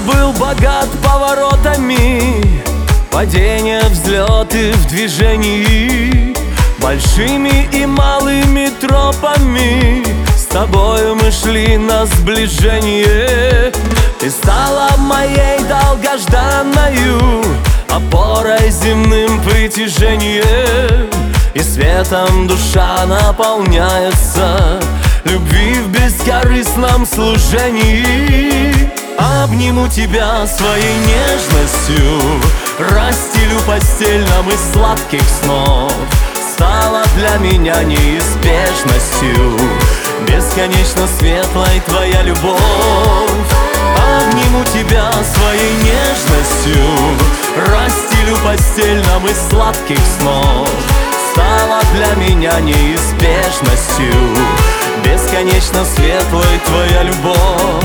был богат поворотами, падения, взлеты в движении, большими и малыми тропами. С тобою мы шли на сближение. Ты стала моей долгожданною опорой, земным притяжением, и светом душа наполняется любви в бескорыстном служении. Обниму тебя своей нежностью, расстелю постель нам из сладких снов. Стала для меня неизбежностью бесконечно светлой твоя любовь. Обниму тебя своей нежностью, расстелю постель нам из сладких снов. Стала для меня неизбежностью бесконечно светлой твоя любовь.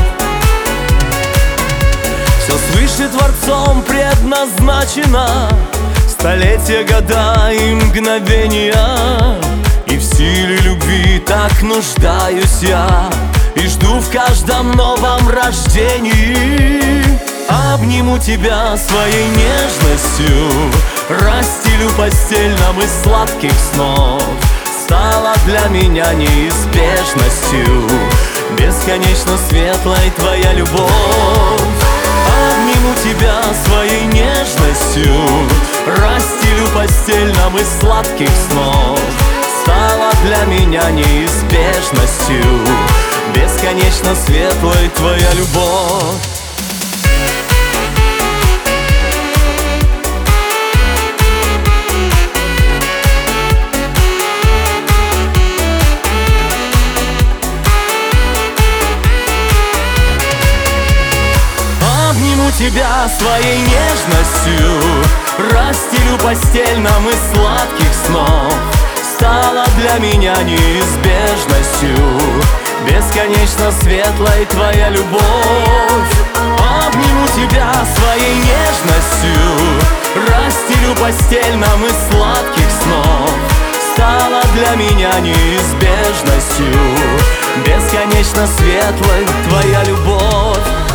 Все свыше Творцом предназначено, столетия, года и мгновения, и в силе любви так нуждаюсь я, и жду в каждом новом рождении. Обниму тебя своей нежностью, расстелю постель нам из сладких снов. Стала для меня неизбежностью бесконечно светлой твоя любовь. Обниму тебя своей нежностью, расстелю постель нам из сладких снов. Стала для меня неизбежностью бесконечно светлой твоя любовь. Обниму тебя своей нежностью, расстелю постель нам из сладких снов. Стала для меня неизбежностью бесконечно светлой твоя любовь. Обниму тебя своей нежностью, расстелю постель нам из сладких снов. Стала для меня неизбежностью бесконечно светлой твоя любовь.